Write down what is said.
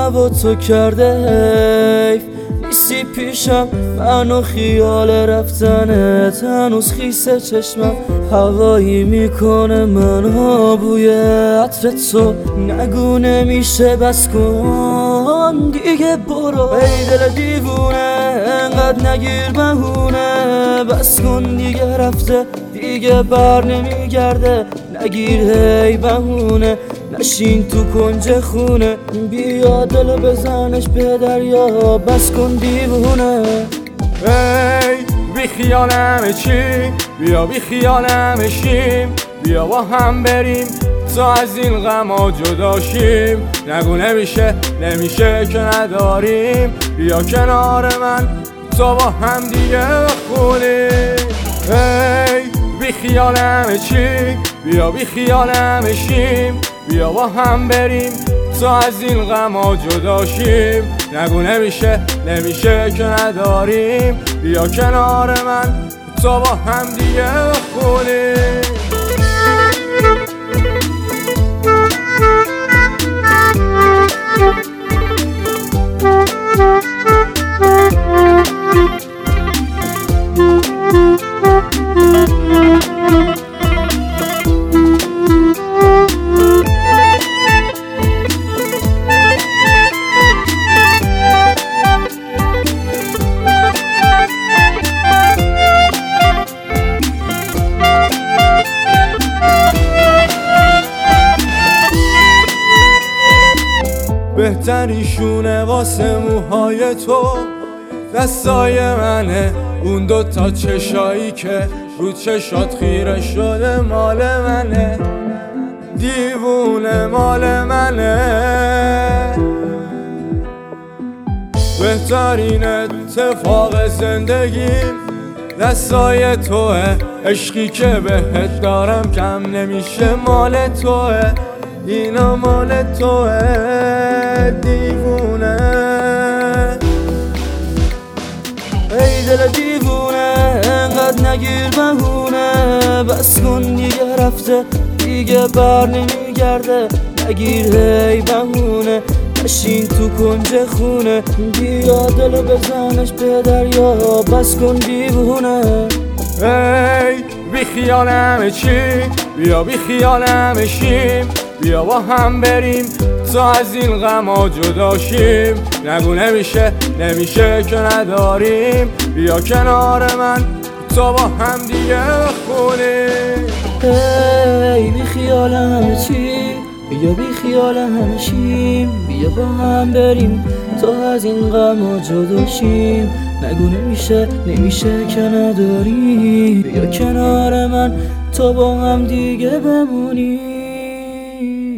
هوا تو کرده حیف نیستی پیشم، منو خیال رفتنت هنوز خیسه چشمم هوایی میکنه منو بوی عطر تو نگو نمیشه بس کن دیگه برو ای دل دیوونه انقدر نگیر بهونه بس کن دیگه رفته دیگه بر نمیگرده نگیر هی بهونه نشین تو کنج خونه بیا دلو بزنش به دریا بس کن دیوونه ای بی خیالمه چی بیا بی خیالمه شیم بیا با هم بریم تا از این غما جدا شیم نگو نمیشه که نداریم بیا کنار من تا با هم دیگه بخونیم ای بی خیالمه چی بیا بی خیالمه شیم بیا با هم بریم تا از این غما جدا شیم نگو نمیشه که نداریم بیا کنار من تا با هم دیگه بخونیم بهتریشونه واسه موهای تو دستای منه اون دوتا چشایی که رو چشات خیره شده مال منه دیوونه مال منه بهترین اتفاق زندگیم دستای توه عشقی که بهت دارم کم نمیشه مال توه اینا مال توه دیوونه ای دل دیوونه انقدر نگیر بهونه بس کن دیگه رفته دیگه بر نمیگرده نگیر هی بهونه نشین تو کنج خونه بیا دلو بزنش به دریا بس کن دیوونه ای بی خیالمه چی بیا بی خیالمه شیم بیا با هم بریم تا از این غما جدا شیم نگو نمیشه که نداریم بیا کنار من تا با هم دیگه بخونیم ای بی خیال همه چی بیا بی خیال همه شیم بیا با هم بریم تا از این غما جدا شیم نگو نمیشه که نداریم بیا کنار من تا با هم دیگه بمونیم